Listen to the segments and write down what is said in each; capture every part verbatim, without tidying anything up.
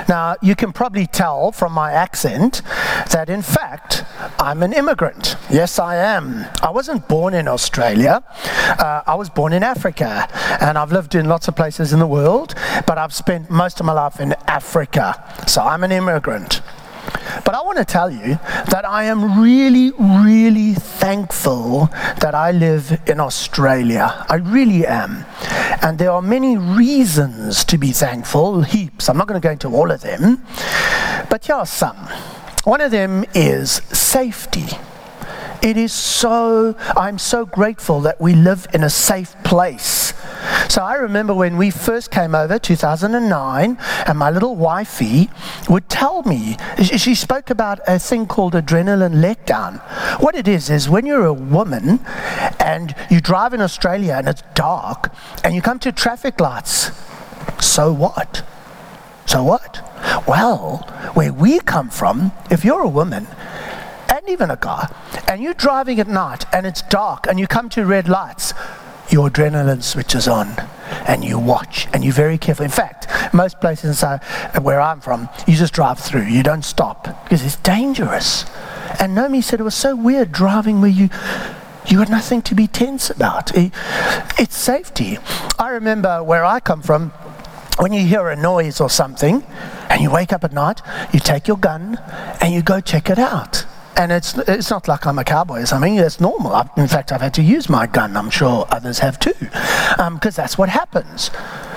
Now, you can probably tell from my accent that, in fact, I'm an immigrant. Yes, I am. I wasn't born in Australia. Uh, I was born in Africa, and I've lived in lots of places in the world, but I've spent most of my life in Africa. So I'm an immigrant. But I want to tell you that I am really, really thankful that I live in Australia. I really am. And there are many reasons to be thankful, heaps. I'm not going to go into all of them, but here are some. One of them is safety. It is so, I'm so grateful that we live in a safe place. So I remember when we first came over, two thousand nine, and my little wifey would tell me, she spoke about a thing called adrenaline letdown. What it is, is when you're a woman and you drive in Australia and it's dark and you come to traffic lights, so what? So what? Well, where we come from, if you're a woman, and even a guy, and you're driving at night and it's dark and you come to red lights, your adrenaline switches on and you watch and you're very careful. In fact, most places where I'm from, you just drive through, you don't stop because it's dangerous. And Naomi said it was so weird driving where you you had nothing to be tense about. It, it's safety. I remember where I come from, when you hear a noise or something and you wake up at night, you take your gun and you go check it out. And it's it's not like I'm a cowboy or something. It's normal. I've, in fact, I've had to use my gun. I'm sure others have too, because um, that's what happens.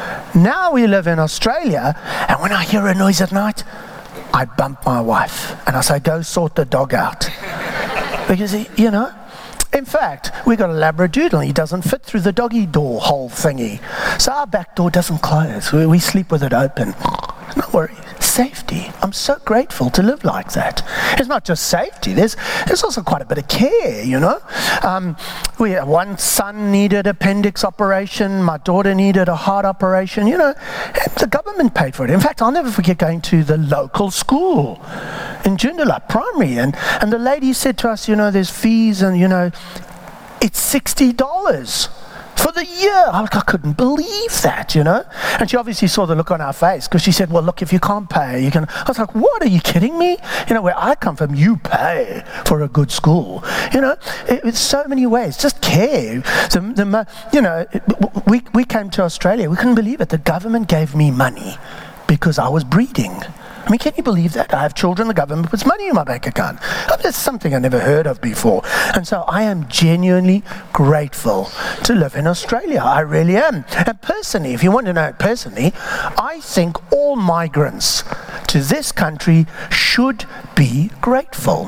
Now we live in Australia, and when I hear a noise at night, I bump my wife, and I say, go sort the dog out. Because, he, you know, in fact, we got a Labradoodle. He doesn't fit through the doggy door hole thingy. So our back door doesn't close. We, we sleep with it open. No worry. Safety. I'm so grateful to live like that. It's not just safety. There's there's also quite a bit of care, you know. Um, we one son needed appendix operation. My daughter needed a heart operation. You know, the government paid for it. In fact, I'll never forget going to the local school in Joondalup Primary, and and the lady said to us, you know, there's fees, and you know, it's sixty dollars. For the year. I, I couldn't believe that, you know. And she obviously saw the look on our face because she said, well, look, if you can't pay, you can. I was like, what, are you kidding me? You know, where I come from, you pay for a good school. You know, it, it's so many ways. Just care. The, the, you know, it, we, we came to Australia. We couldn't believe it. The government gave me money because I was breeding. I mean, can you believe that? I have children, the government puts money in my bank account. That's something I never heard of before. And so I am genuinely grateful to live in Australia. I really am. And personally, if you want to know it personally, I think all migrants to this country should be grateful.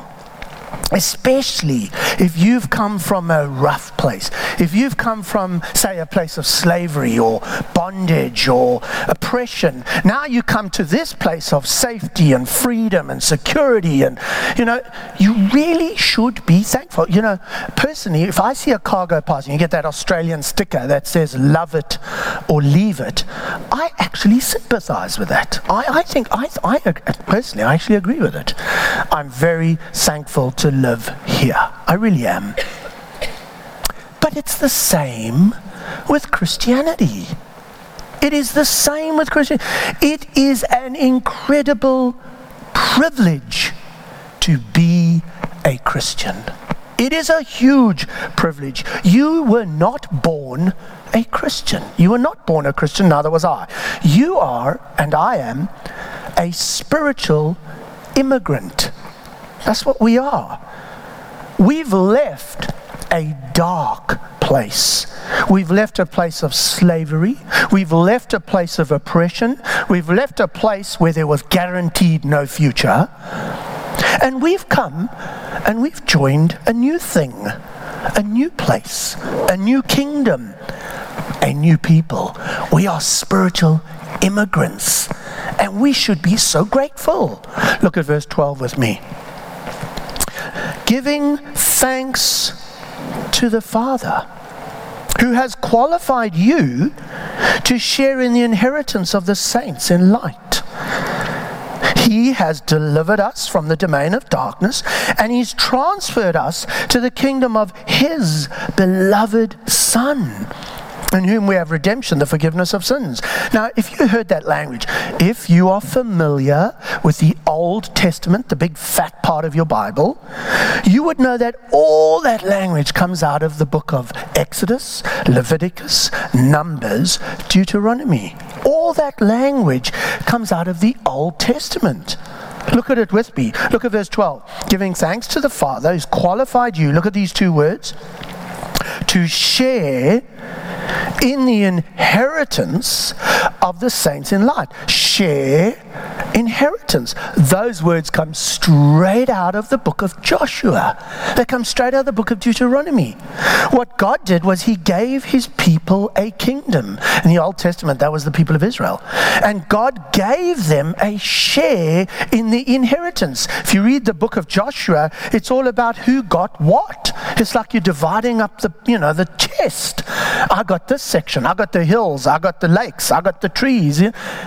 Especially if you've come from a rough place, if you've come from, say, a place of slavery or bondage or oppression. Now you come to this place of safety and freedom and security, and you know, you really should be thankful. You know, personally, if I see a car go past and you get that Australian sticker that says love it or leave it, I actually sympathize with that. I, I think, I, I personally, I actually agree with it. I'm very thankful to live here. I really am. But it's the same with Christianity. It is the same with Christianity. It is an incredible privilege to be a Christian. It is a huge privilege. You were not born a Christian. You were not born a Christian, neither was I. You are, and I am, a spiritual immigrant. That's what we are. We've left a dark place. We've left a place of slavery. We've left a place of oppression. We've left a place where there was guaranteed no future. And we've come and we've joined a new thing, a new place, a new kingdom, a new people. We are spiritual immigrants, and we should be so grateful. Look at verse twelve with me. Giving thanks to the Father, who has qualified you to share in the inheritance of the saints in light. He has delivered us from the domain of darkness, and he's transferred us to the kingdom of his beloved Son. in whom we have redemption, the forgiveness of sins. Now, if you heard that language, if you are familiar with the Old Testament, the big fat part of your Bible, you would know that all that language comes out of the book of Exodus, Leviticus, Numbers, Deuteronomy. All that language comes out of the Old Testament. Look at it with me. Look at verse twelve. Giving thanks to the Father who's qualified you, look at these two words, to share in the inheritance of the saints in light. Share inheritance. Those words come straight out of the book of Joshua. They come straight out of the book of Deuteronomy. What God did was he gave his people a kingdom. In the Old Testament, that was the people of Israel. And God gave them a share in the inheritance. If you read the book of Joshua, it's all about who got what. It's like you're dividing up the, you know, the chest. I got this section, I got the hills, I got the lakes, I got the trees.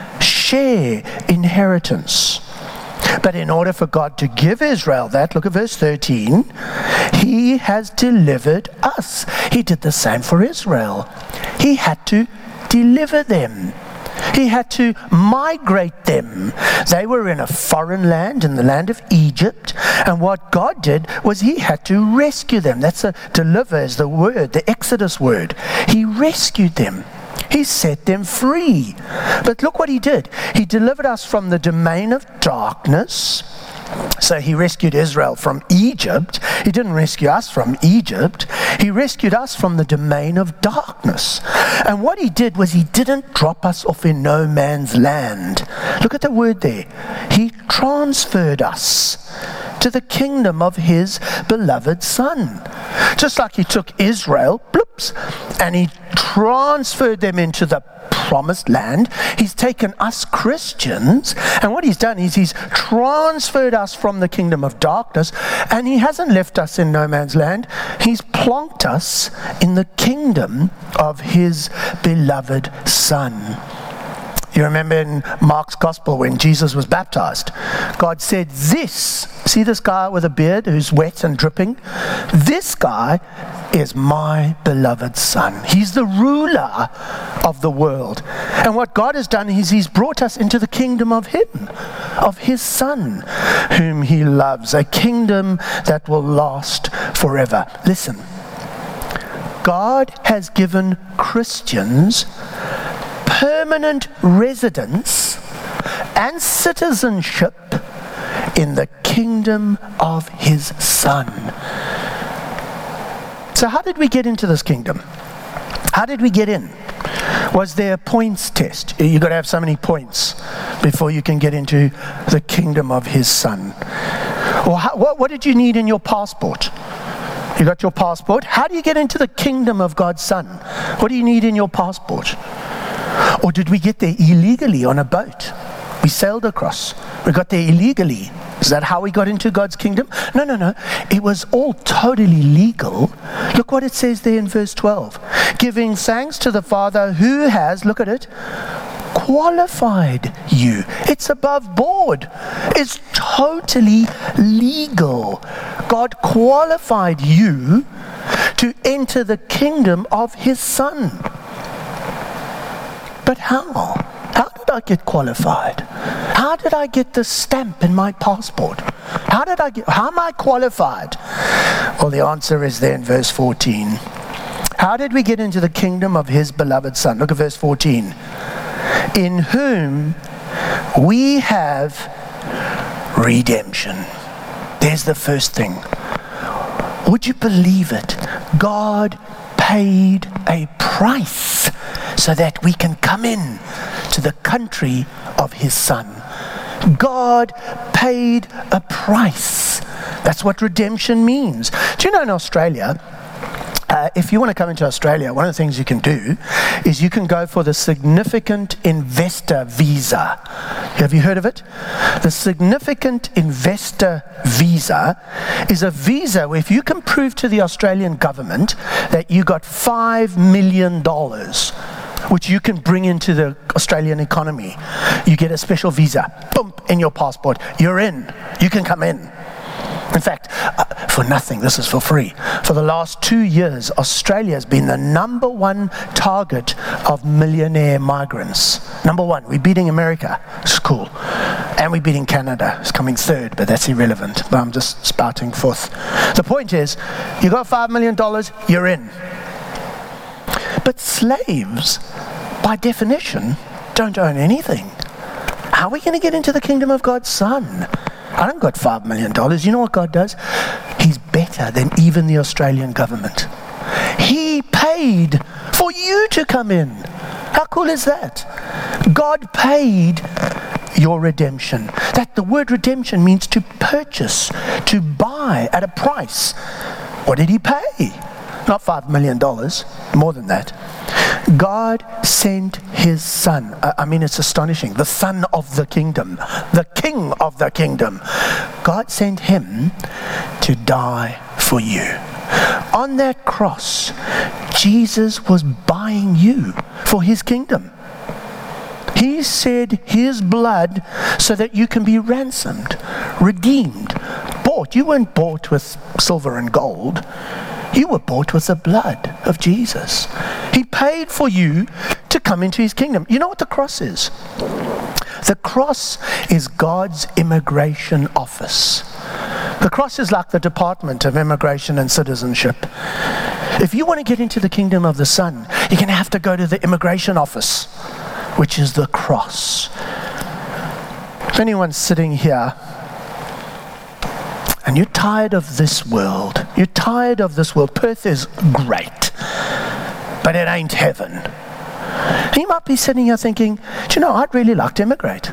Share inheritance. But in order for God to give Israel that, look at verse thirteen, he has delivered us. He did the same for Israel. He had to deliver them. He had to migrate them. They were in a foreign land, in the land of Egypt, and what God did was he had to rescue them. That's a deliver is the word, the Exodus word. He rescued them. He set them free. But look what he did. He delivered us from the domain of darkness. So he rescued Israel from Egypt. He didn't rescue us from Egypt. He rescued us from the domain of darkness. And what he did was he didn't drop us off in no man's land. Look at the word there. He transferred us to the kingdom of his beloved Son. Just like he took Israel, bloops, and he transferred them into the promised land. He's taken us Christians, and what he's done is he's transferred us from the kingdom of darkness, and he hasn't left us in no man's land. He's plonked us in the kingdom of his beloved Son. You remember in Mark's gospel when Jesus was baptized, God said, this, see this guy with a beard who's wet and dripping? This guy is my beloved Son. He's the ruler of the world. And what God has done is he's brought us into the kingdom of him, of his Son, whom he loves, a kingdom that will last forever. Listen, God has given Christians permanent residence and citizenship in the kingdom of his Son. So how did we get into this kingdom? How did we get in? Was there a points test? You've got to have so many points before you can get into the kingdom of his Son. Or how, what, what did you need in your passport? You got your passport. How do you get into the kingdom of God's Son? What do you need in your passport? Or did we get there illegally on a boat? We sailed across. We got there illegally. Is that how we got into God's kingdom? No, no, no. It was all totally legal. Look what it says there in verse twelve. Giving thanks to the Father who has, look at it, qualified you. It's above board. It's totally legal. God qualified you to enter the kingdom of his Son. But how? How did I get qualified? How did I get the stamp in my passport? How did I get, how am I qualified? Well, the answer is there in verse fourteen. How did we get into the kingdom of his beloved Son? Look at verse fourteen. In whom we have redemption. There's the first thing. Would you believe it? God paid a price so that we can come in to the country of his Son. God paid a price. That's what redemption means. Do you know in Australia, uh, if you want to come into Australia, one of the things you can do is you can go for the significant investor visa. Have you heard of it? The significant investor visa is a visa where if you can prove to the Australian government that you got five million dollars, which you can bring into the Australian economy, you get a special visa, boom, in your passport. You're in. You can come in. In fact, uh, for nothing, this is for free. For the last two years, Australia has been the number one target of millionaire migrants. Number one, we're beating America. It's cool. And we're beating Canada. It's coming third, but that's irrelevant. But I'm just spouting forth. The point is, you got five million dollars, you're in. But slaves, by definition, don't own anything. How are we going to get into the kingdom of God's Son? I don't got five million dollars. You know what God does? He's better than even the Australian government. He paid for you to come in. How cool is that? God paid your redemption. That the word redemption means to purchase, to buy at a price. What did he pay? Not five million dollars, more than that. God sent his son. I mean, it's astonishing. The son of the kingdom, the king of the kingdom. God sent him to die for you. On that cross, Jesus was buying you for his kingdom. He shed his blood so that you can be ransomed, redeemed, bought. You weren't bought with silver and gold. You were bought with the blood of Jesus. He paid for you to come into his kingdom. You know what the cross is? The cross is God's immigration office. The cross is like the Department of Immigration and Citizenship. If you want to get into the kingdom of the Son, you're going to have to go to the immigration office, which is the cross. If anyone's sitting here and you're tired of this world, you're tired of this world. Perth is great, but it ain't heaven. And you might be sitting here thinking, do you know, I'd really like to immigrate.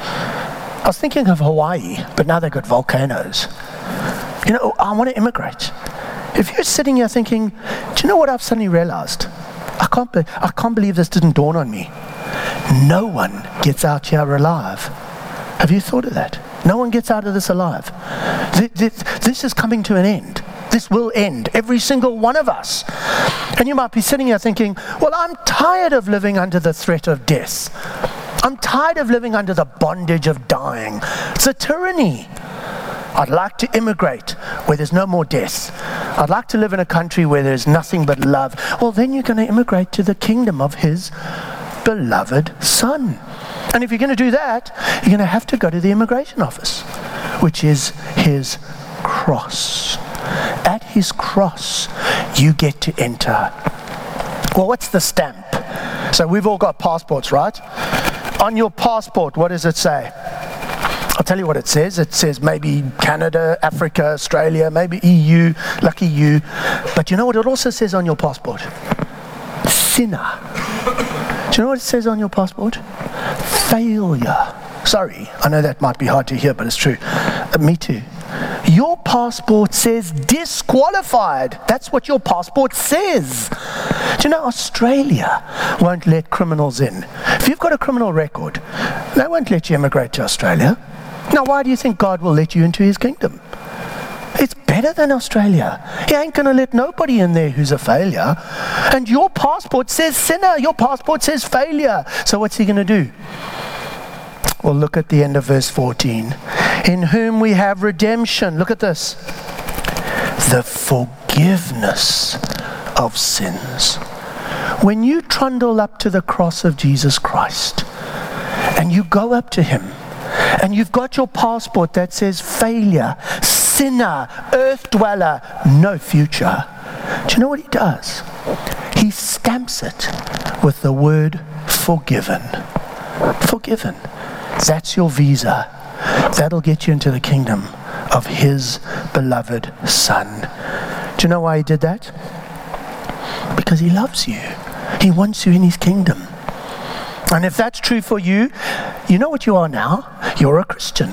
I was thinking of Hawaii, but now they've got volcanoes. You know, I want to immigrate. If you're sitting here thinking, do you know what I've suddenly realized? I can't, be, I can't believe this didn't dawn on me. No one gets out here alive. Have you thought of that? No one gets out of this alive. This is coming to an end. This will end. Every single one of us. And you might be sitting here thinking, well, I'm tired of living under the threat of death. I'm tired of living under the bondage of dying. It's a tyranny. I'd like to immigrate where there's no more death. I'd like to live in a country where there's nothing but love. Well, then you're going to immigrate to the kingdom of his beloved Son. And if you're going to do that, you're going to have to go to the immigration office, which is his cross. At his cross, you get to enter. Well, what's the stamp? So we've all got passports, right? On your passport, what does it say? I'll tell you what it says. It says maybe Canada, Africa, Australia, maybe E U, lucky you. But you know what it also says on your passport? Sinner. Do you know what it says on your passport? Failure. Sorry, I know that might be hard to hear, but it's true. Uh, me too. Your passport says disqualified. That's what your passport says. Do you know Australia won't let criminals in? If you've got a criminal record, they won't let you immigrate to Australia. Now, why do you think God will let you into his kingdom? It's better than Australia. He ain't going to let nobody in there who's a failure. And your passport says sinner. Your passport says failure. So what's he going to do? Well, look at the end of verse fourteen. In whom we have redemption. Look at this. The forgiveness of sins. When you trundle up to the cross of Jesus Christ and you go up to him and you've got your passport that says failure, sinner, earth dweller, no future. Do you know what he does? He stamps it with the word forgiven. Forgiven. That's your visa. That'll get you into the kingdom of his beloved Son. Do you know why he did that? Because he loves you. He wants you in his kingdom. And if that's true for you, you know what you are now? You're a Christian.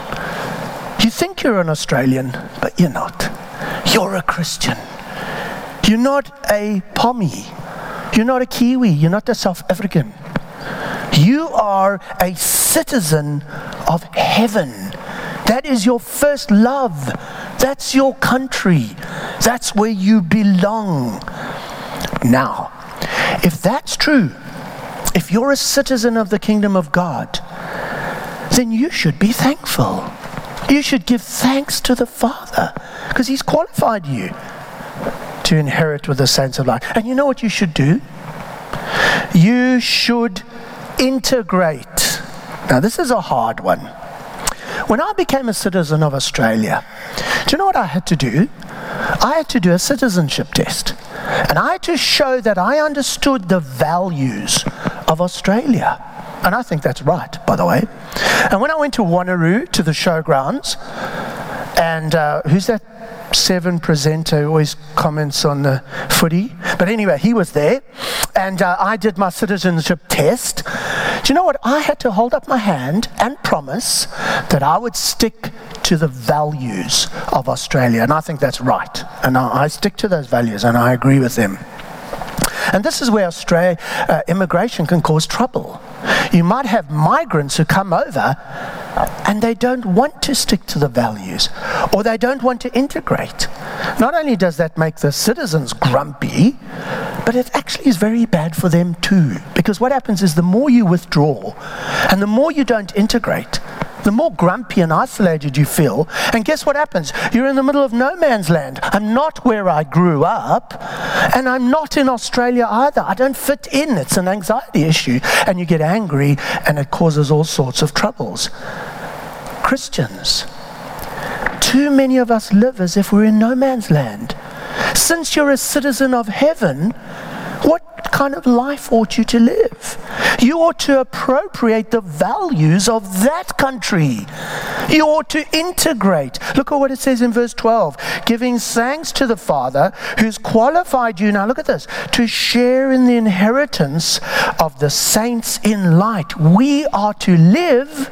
You think you're an Australian, but you're not. You're a Christian. You're not a Pommy. You're not a Kiwi. You're not a South African. You are a citizen of heaven. That is your first love. That's your country. That's where you belong. Now, if that's true, if you're a citizen of the kingdom of God, then you should be thankful. You should give thanks to the Father because He's qualified you to inherit with the saints of light. And you know what you should do? You should integrate. Now, this is a hard one. When I became a citizen of Australia, do you know what I had to do? I had to do a citizenship test. And I had to show that I understood the values of Australia. And I think that's right, by the way. And when I went to Wanneroo, to the showgrounds, and uh, who's that Seven presenter who always comments on the footy? But anyway, he was there, and uh, I did my citizenship test. Do you know what? I had to hold up my hand and promise that I would stick to the values of Australia, and I think that's right. And I, I stick to those values, and I agree with them. And this is where Australia uh, immigration can cause trouble. You might have migrants who come over and they don't want to stick to the values, or they don't want to integrate. Not only does that make the citizens grumpy, but it actually is very bad for them too. Because what happens is the more you withdraw and the more you don't integrate, the more grumpy and isolated you feel. And guess what happens? You're in the middle of no man's land. I'm not where I grew up, and I'm not in Australia either. I don't fit in. It's an anxiety issue, and you get angry, and it causes all sorts of troubles. Christians, too many of us live as if we're in no man's land. Since you're a citizen of heaven, what kind of life ought you to live? You ought to appropriate the values of that country. You ought to integrate. Look at what it says in verse twelve. Giving thanks to the Father who's qualified you, now look at this, to share in the inheritance of the saints in light. We are to live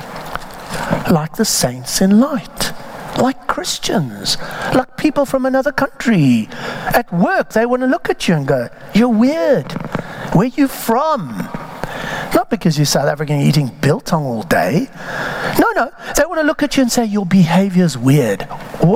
like the saints in light. Like Christians, like people from another country. At work, they want to look at you and go, you're weird. Where are you from? Not because you're South African eating biltong all day. No, no. They want to look at you and say, your behavior's weird.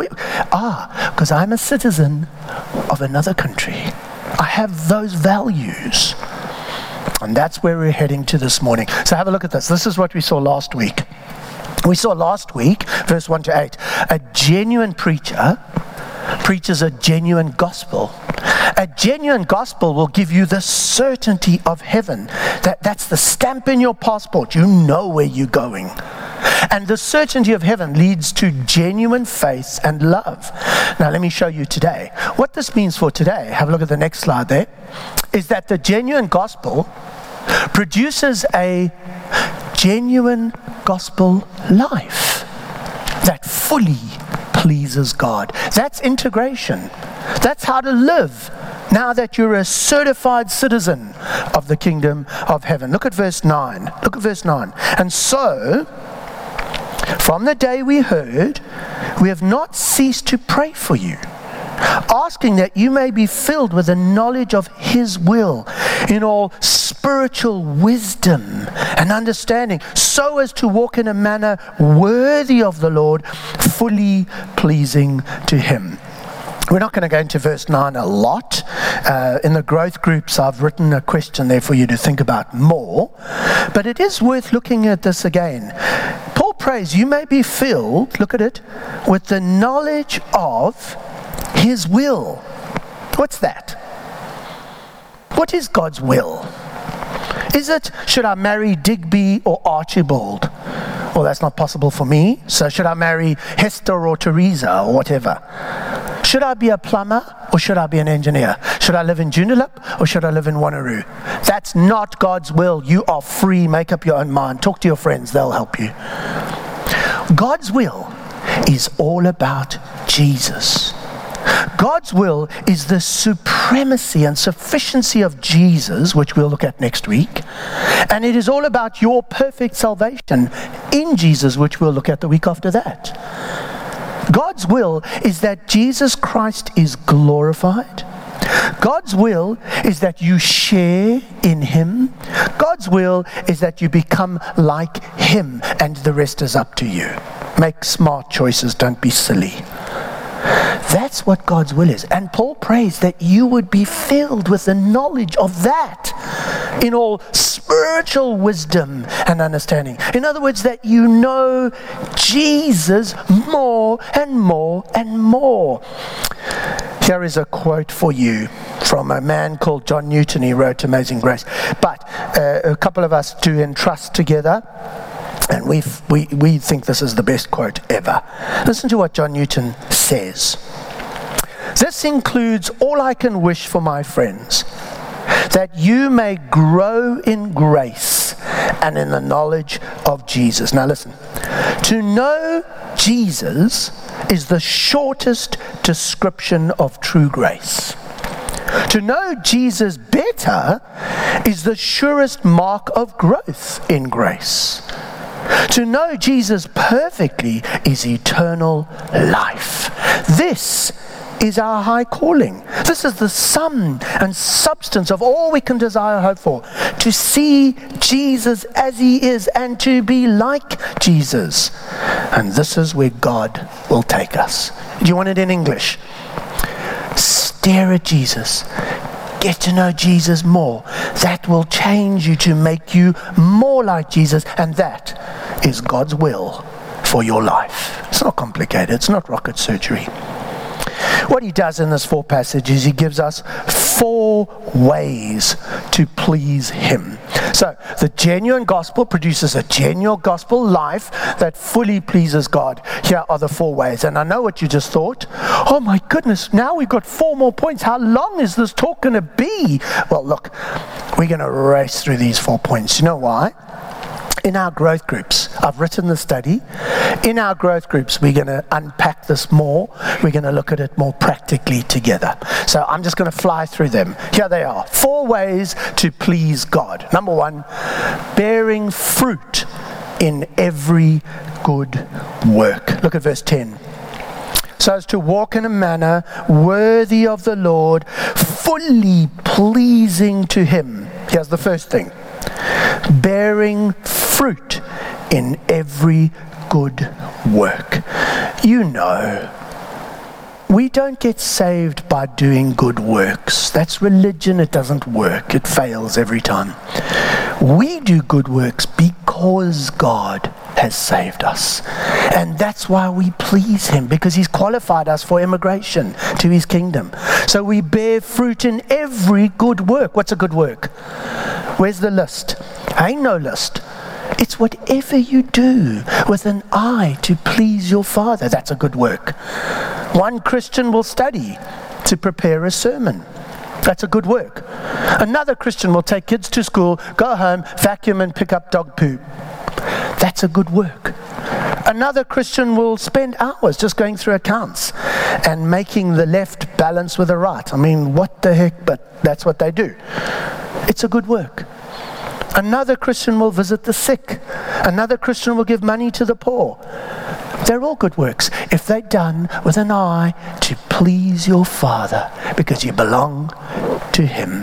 Ah, because I'm a citizen of another country. I have those values. And that's where we're heading to this morning. So have a look at this. This is what we saw last week. We saw last week, verse one to eight, a genuine preacher preaches a genuine gospel. A genuine gospel will give you the certainty of heaven. That, that's the stamp in your passport. You know where you're going. And the certainty of heaven leads to genuine faith and love. Now let me show you today. What this means for today, have a look at the next slide there, is that the genuine gospel produces a genuine gospel life that fully pleases God. That's integration. That's how to live now that you're a certified citizen of the kingdom of heaven. Look at verse nine. Look at verse nine. And so, from the day we heard, we have not ceased to pray for you, asking that you may be filled with the knowledge of His will in all spiritual wisdom and understanding, so as to walk in a manner worthy of the Lord, fully pleasing to Him. We're not going to go into verse nine a lot. Uh, in the growth groups, I've written a question there for you to think about more. But it is worth looking at this again. Paul prays, you may be filled, look at it, with the knowledge of His will. What's that? What is God's will? Is it, should I marry Digby or Archibald? Well, that's not possible for me. So should I marry Hester or Teresa or whatever? Should I be a plumber or should I be an engineer? Should I live in Joondalup or should I live in Wanneroo? That's not God's will. You are free. Make up your own mind. Talk to your friends. They'll help you. God's will is all about Jesus. God's will is the supremacy and sufficiency of Jesus, which we'll look at next week. And it is all about your perfect salvation in Jesus, which we'll look at the week after that. God's will is that Jesus Christ is glorified. God's will is that you share in Him. God's will is that you become like Him, and the rest is up to you. Make smart choices, don't be silly. That's what God's will is. And Paul prays that you would be filled with the knowledge of that. in all spiritual wisdom and understanding. In other words, that you know Jesus more and more and more. Here is a quote for you from a man called John Newton. He wrote Amazing Grace. But uh, a couple of us do entrust together, and we we we think this is the best quote ever. Listen to what John Newton says. This includes all I can wish for my friends, that you may grow in grace and in the knowledge of Jesus. Now listen, to know Jesus is the shortest description of true grace. To know Jesus better is the surest mark of growth in grace. To know Jesus perfectly is eternal life. This is our high calling. This is the sum and substance of all we can desire, hope for. To see Jesus as he is and to be like Jesus. And this is where God will take us. Do you want it in English? Stare at Jesus. Get to know Jesus more. That will change you to make you more like Jesus, and that is God's will for your life. It's not complicated. It's not rocket surgery. What he does in this four passages, he gives us four ways to please him. So, the genuine gospel produces a genuine gospel life that fully pleases God. Here are the four ways. And I know what you just thought. Oh my goodness, now we've got four more points. How long is this talk going to be? Well, look, we're going to race through these four points. You know why? In our growth groups, I've written the study. In our growth groups, we're going to unpack this more. We're going to look at it more practically together. So I'm just going to fly through them. Here they are. Four ways to please God. Number one, bearing fruit in every good work. Look at verse ten. So as to walk in a manner worthy of the Lord, fully pleasing to him. Here's the first thing. Bearing fruit in every good work. You know, we don't get saved by doing good works. That's religion. It doesn't work. It fails every time. We do good works because God has saved us. And that's why we please him, because he's qualified us for immigration to his kingdom. So we bear fruit in every good work. What's a good work? Where's the list? Ain't no list. It's whatever you do with an eye to please your Father. That's a good work. One Christian will study to prepare a sermon. That's a good work. Another Christian will take kids to school, go home, vacuum and pick up dog poo. That's a good work. Another Christian will spend hours just going through accounts and making the left balance with the right. I mean, what the heck, but that's what they do. It's a good work. Another Christian will visit the sick. Another Christian will give money to the poor. They're all good works if they're done with an eye to please your Father, because you belong to him.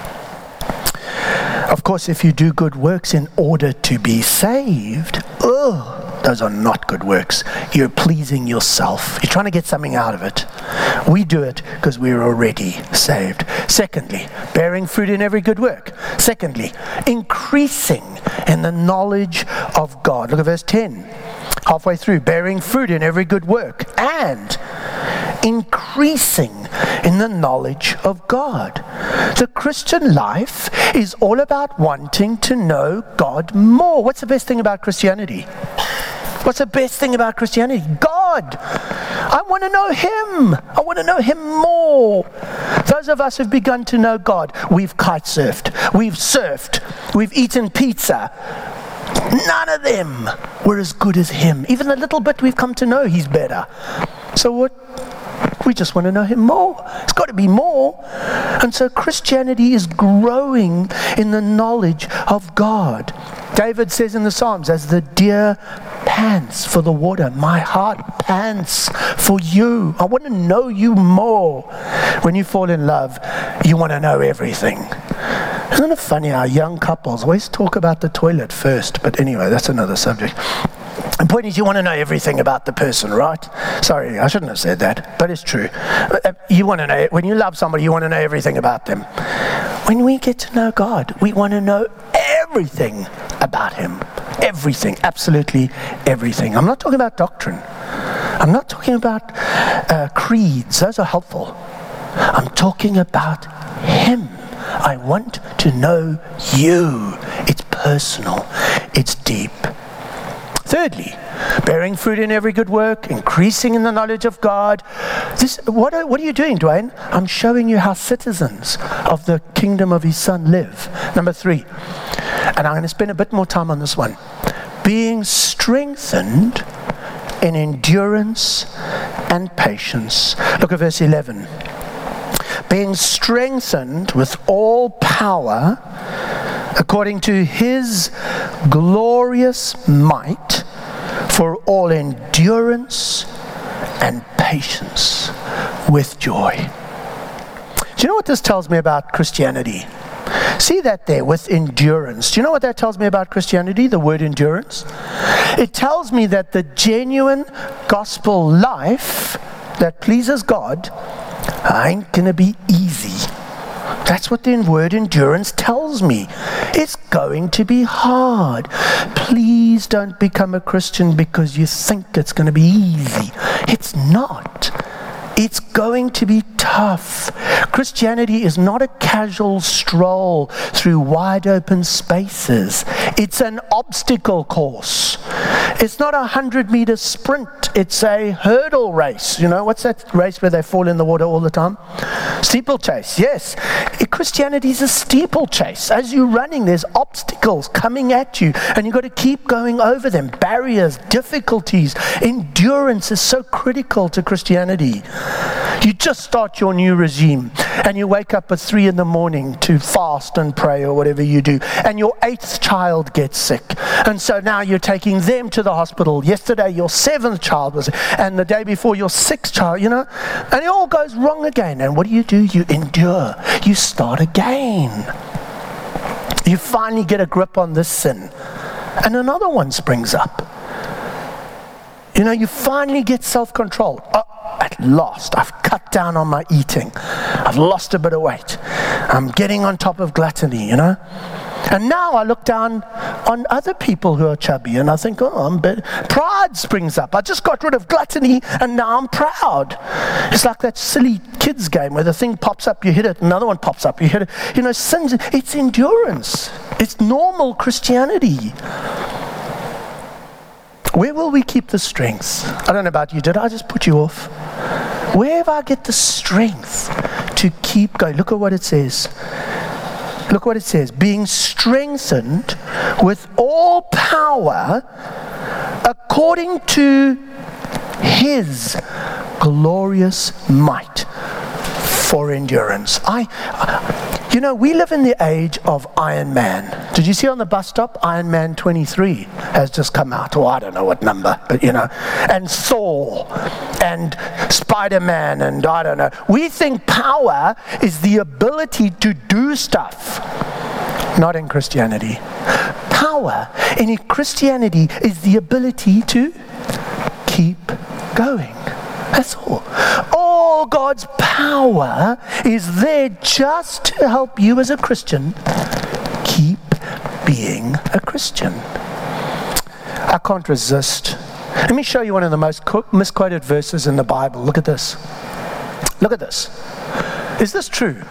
Of course, if you do good works in order to be saved, oh, those are not good works. You're pleasing yourself. You're trying to get something out of it. We do it because we're already saved. Secondly, bearing fruit in every good work. Secondly, increasing in the knowledge of God. Look at verse ten. Halfway through, bearing fruit in every good work and increasing in the knowledge of God. The Christian life is all about wanting to know God more. What's the best thing about Christianity? What's the best thing about Christianity? God. I want to know him. I want to know him more. Those of us who've begun to know God, we've kite surfed, we've surfed, we've eaten pizza. None of them were as good as him. Even the little bit we've come to know, he's better. So what? We just want to know him more. It's got to be more. And so Christianity is growing in the knowledge of God. David says in the Psalms, as the deer pants for the water, my heart pants for you. I want to know you more. When you fall in love, you want to know everything. Isn't it funny how young couples always talk about the toilet first? But anyway, that's another subject. The point is, you want to know everything about the person, right? Sorry, I shouldn't have said that, but it's true. You want to know, when you love somebody, you want to know everything about them. When we get to know God, we want to know everything about him. Everything, absolutely everything. I'm not talking about doctrine. I'm not talking about uh, creeds. Those are helpful. I'm talking about him. I want to know you. It's personal. It's deep. Thirdly, bearing fruit in every good work, increasing in the knowledge of God. This, what, are, what are you doing, Dwayne? I'm showing you how citizens of the kingdom of his son live. Number three, and I'm going to spend a bit more time on this one. Being strengthened in endurance and patience. Look at verse eleven. Being strengthened with all power according to his glorious might for all endurance and patience with joy. Do you know what this tells me about Christianity? See that there with endurance. Do you know what that tells me about Christianity, the word endurance? It tells me that the genuine gospel life that pleases God ain't going to be easy. That's what the word endurance tells me. It's going to be hard. Please don't become a Christian because you think it's going to be easy. It's not. It's going to be tough. Christianity is not a casual stroll through wide open spaces. It's an obstacle course. It's not a hundred meter sprint. It's a hurdle race. You know, what's that race where they fall in the water all the time? Steeplechase, yes. Christianity is a steeplechase. As you're running, there's obstacles coming at you, and you've got to keep going over them. Barriers, difficulties, endurance is so critical to Christianity. You just start your new regime, and you wake up at three in the morning to fast and pray or whatever you do, and your eighth child gets sick, and so now you're taking them to the hospital. Yesterday your seventh child was, and the day before your sixth child, you know, and it all goes wrong again. And what do you do? You endure. You start again. You finally get a grip on this sin, and another one springs up. You know, you finally get self-control. Oh, at last, I've cut down on my eating. I've lost a bit of weight. I'm getting on top of gluttony, you know. And now I look down on other people who are chubby, and I think, oh, I'm better. Pride springs up. I just got rid of gluttony, and now I'm proud. It's like that silly kids game where the thing pops up, you hit it, another one pops up, you hit it. You know, sins, it's endurance. It's normal Christianity. Where will we keep the strength? I don't know about you. Did I just put you off? Where have I get the strength to keep going? Look at what it says. Look what it says. Being strengthened with all power according to his glorious might for endurance. I, you know, we live in the age of Iron Man. Did you see on the bus stop, Iron Man twenty-three has just come out, or I don't know what number, but you know, and Thor, and Spider-Man, and I don't know. We think power is the ability to do stuff. Not in Christianity. Power in Christianity is the ability to keep going. That's all. All God's power is there just to help you as a Christian keep being a Christian. I can't resist. Let me show you one of the most misquoted verses in the Bible. Look at this. Look at this. Is this true?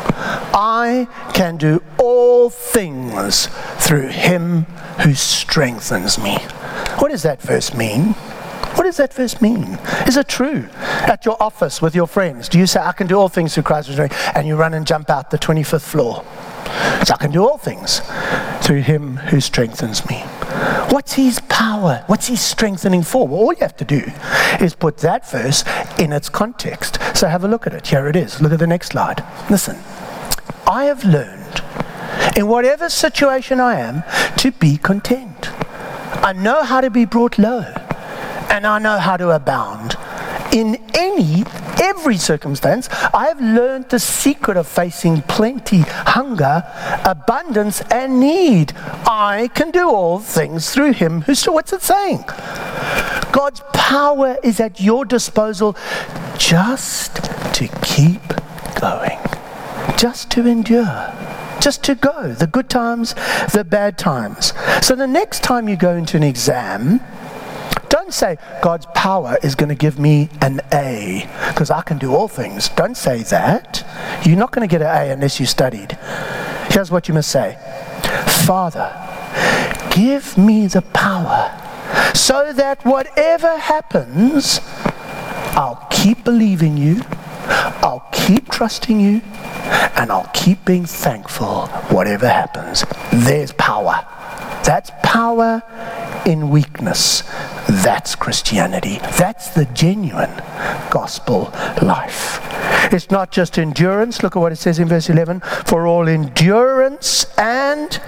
I can do all things through him who strengthens me. What does that verse mean? What does that verse mean? Is it true? At your office with your friends, do you say, I can do all things through Christ who strengthens me, and you run and jump out the twenty-fifth floor? So I can do all things through him who strengthens me. What's his power? What's he strengthening for? Well, all you have to do is put that verse in its context. So have a look at it. Here it is. Look at the next slide. Listen. I have learned in whatever situation I am to be content. I know how to be brought low, and I know how to abound. In any, every circumstance, I have learned the secret of facing plenty, hunger, abundance, and need. I can do all things through him who, so what's it saying? God's power is at your disposal just to keep going. just to endure, just to go, the good times, the bad times. So the next time you go into an exam, don't say, God's power is going to give me an A, because I can do all things. Don't say that. You're not going to get an A unless you studied. Here's what you must say. Father, give me the power so that whatever happens, I'll keep believing you, I'll keep trusting you, and I'll keep being thankful whatever happens. There's power. That's power in weakness. That's Christianity. That's the genuine gospel life. It's not just endurance. Look at what it says in verse eleven. For all endurance and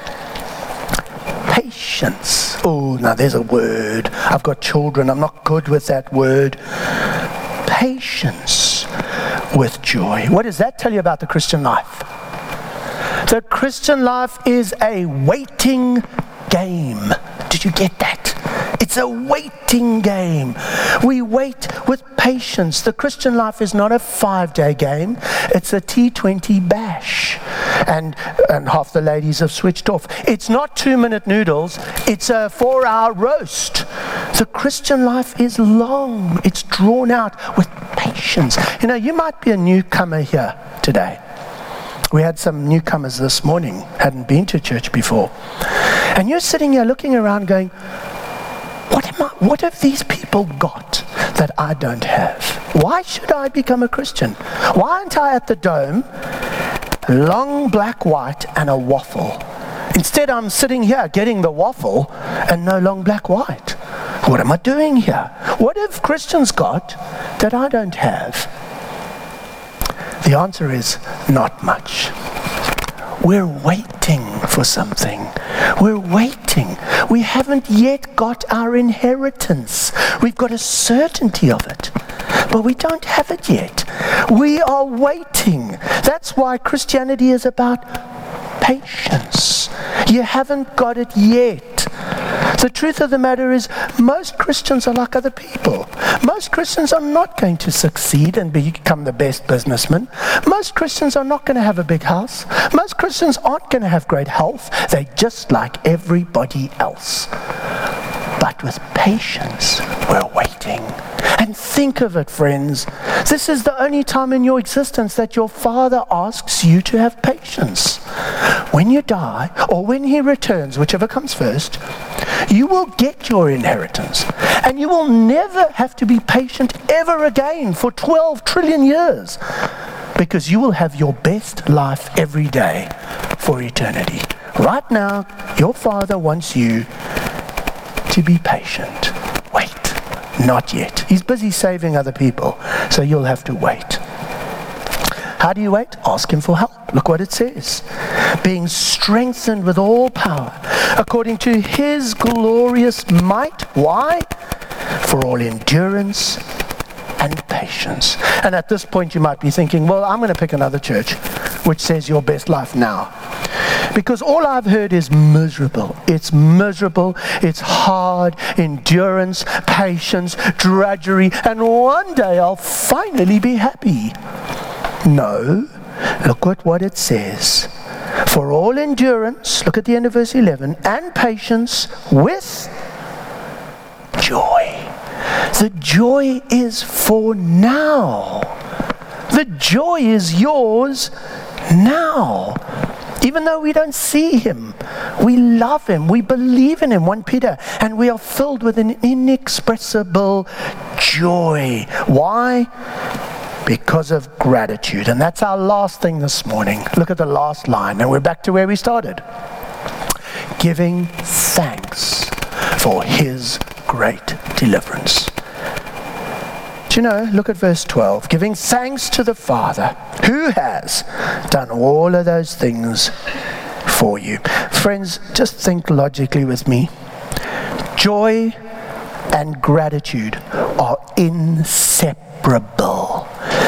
patience. Oh, now there's a word. I've got children. I'm not good with that word. Patience with joy. What does that tell you about the Christian life? The Christian life is a waiting game. Did you get that? It's a waiting game. We wait with patience. The Christian life is not a five-day game. It's a T twenty bash. And, and half the ladies have switched off. It's not two-minute noodles. It's a four-hour roast. The Christian life is long. It's drawn out with patience. You know, you might be a newcomer here today. We had some newcomers this morning, hadn't been to church before. And you're sitting here looking around going, what am I, what have these people got that I don't have? Why should I become a Christian? Why aren't I at the Dome, long black white and a waffle? Instead I'm sitting here getting the waffle and no long black white. What am I doing here? What have Christians got that I don't have? The answer is not much. We're waiting for something. We're waiting. We haven't yet got our inheritance. We've got a certainty of it, but we don't have it yet. We are waiting. That's why Christianity is about patience. You haven't got it yet. The truth of the matter is, most Christians are like other people. Most Christians are not going to succeed and become the best businessman. Most Christians are not going to have a big house. Most Christians aren't going to have great health. They're just like everybody else. But with patience, we're waiting. And think of it, friends. This is the only time in your existence that your Father asks you to have patience. When you die, or when He returns, whichever comes first, you will get your inheritance. And you will never have to be patient ever again for twelve trillion years. Because you will have your best life every day for eternity. Right now, your Father wants you to be patient. Wait. Not yet. He's busy saving other people, so you'll have to wait. How do you wait? Ask Him for help. Look what it says. Being strengthened with all power, according to His glorious might. Why? For all endurance and patience. And at this point you might be thinking, well, I'm going to pick another church which says your best life now. Because all I've heard is miserable. It's miserable, it's hard, endurance, patience, drudgery, and one day I'll finally be happy. No, look at what it says. For all endurance, look at the end of verse eleven, and patience with joy. The joy is for now. The joy is yours now. Even though we don't see Him, we love Him, we believe in Him, First Peter, and we are filled with an inexpressible joy. Why? Because of gratitude. And that's our last thing this morning. Look at the last line, and we're back to where we started. Giving thanks for His great deliverance. Do you know, look at verse twelve. Giving thanks to the Father who has done all of those things for you. Friends, just think logically with me. Joy and gratitude are inseparable.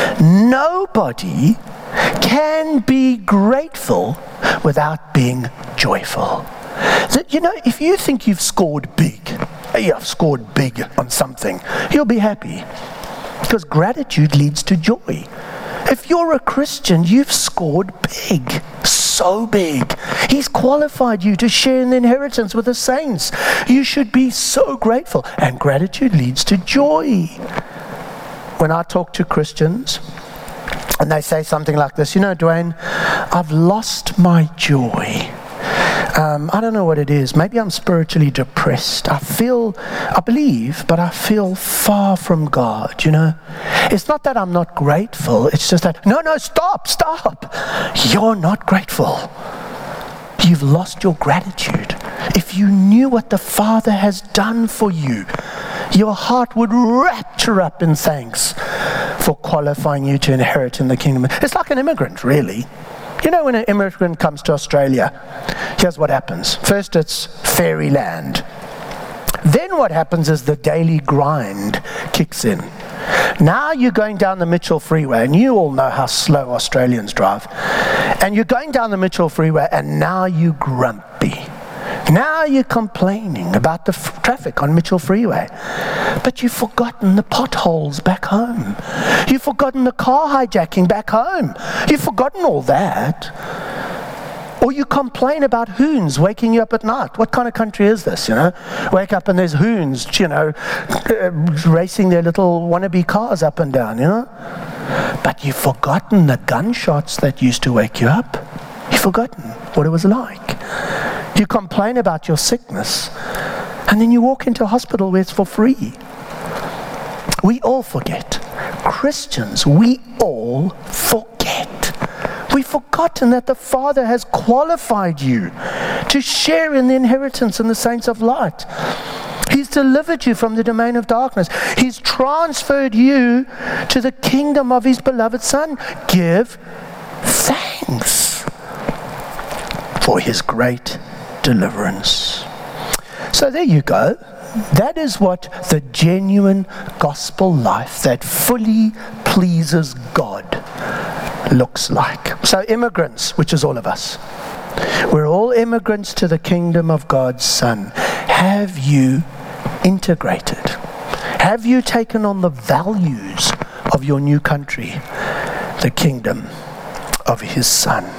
Nobody can be grateful without being joyful. That, you know, if you think you've scored big, you've scored big on something, you'll be happy. Because gratitude leads to joy. If you're a Christian, you've scored big, so big. He's qualified you to share in the inheritance with the saints. You should be so grateful, and gratitude leads to joy. When I talk to Christians, and they say something like this, you know, Dwayne, I've lost my joy. Um, I don't know what it is. Maybe I'm spiritually depressed. I feel, I believe, but I feel far from God, you know. It's not that I'm not grateful. It's just that, no, no, stop, stop. You're not grateful. You've lost your gratitude. If you knew what the Father has done for you, your heart would rapture up in thanks for qualifying you to inherit in the kingdom. It's like an immigrant, really. You know, when an immigrant comes to Australia, here's what happens. First, it's fairyland. Then what happens is the daily grind kicks in. Now you're going down the Mitchell Freeway, and you all know how slow Australians drive. And you're going down the Mitchell Freeway, and now you're grumpy. Now you're complaining about the f- traffic on Mitchell Freeway. But you've forgotten the potholes back home. You've forgotten the car hijacking back home. You've forgotten all that. Or you complain about hoons waking you up at night. What kind of country is this, you know? Wake up and there's hoons, you know, racing their little wannabe cars up and down, you know? But you've forgotten the gunshots that used to wake you up. You've forgotten what it was like. You complain about your sickness, and then you walk into a hospital where it's for free. We all forget. Christians, we all forget. We've forgotten that the Father has qualified you to share in the inheritance in the saints of light. He's delivered you from the domain of darkness. He's transferred you to the kingdom of His beloved Son. Give thanks for His great deliverance. So there you go. That is what the genuine gospel life that fully pleases God looks like. So immigrants, which is all of us, we're all immigrants to the kingdom of God's Son. Have you integrated? Have you taken on the values of your new country, the kingdom of His Son?